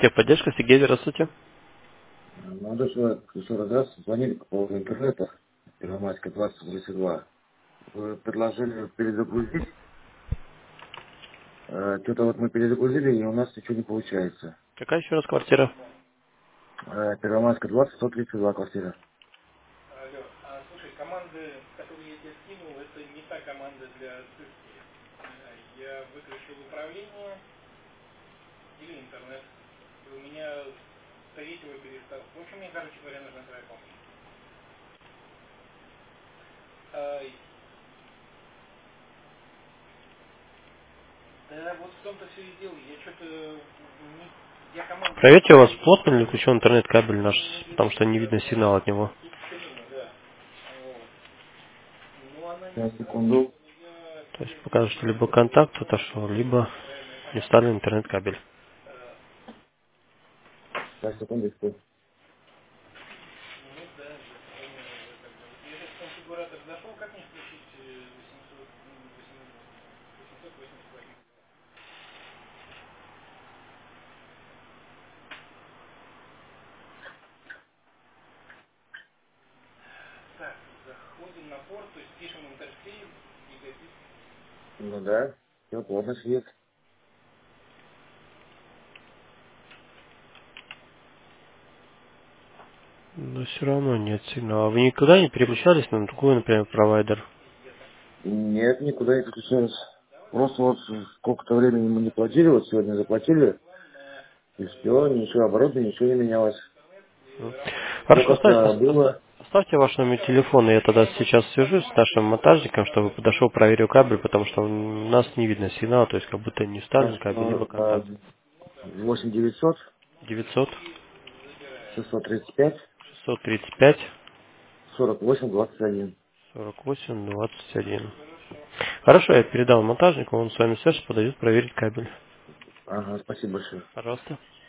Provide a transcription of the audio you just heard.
Техподдержка, Сергей, здравствуйте. Молодой человек, еще раз звонили по поводу интернета, Первомайская 2032. Вы предложили перезагрузить. Что-то вот мы перезагрузили, и у нас ничего не получается. Какая еще раз квартира? Первомайская 20, 132 квартира. Проверьте, у вас плотно ли включен интернет-кабель наш, потому что не видно сигнал от него. Сейчас, секунду. То есть показывает, что либо контакт отошел, либо не вставлен интернет-кабель. Сейчас, секундочку. Ну да, все плотно свет. Но все равно нет сигнала. Вы никогда не переключались на другой, например, провайдер? Нет, никуда не подключаюсь. Просто вот сколько-то времени мы не платили, вот сегодня заплатили, и все, ничего, оборудование, ничего не менялось. Все Хорошо, как было. оставьте ваш номер телефона, я тогда сейчас свяжусь с нашим монтажником, чтобы подошел, проверил кабель, потому что у нас не видно сигнала, то есть как будто не вставлен кабель, либо контакт. 8 900 900 635 635 48 21. 48 21. Хорошо, я передал монтажнику, он с вами свяжется, подойдет проверить кабель. Ага, спасибо большое. Пожалуйста.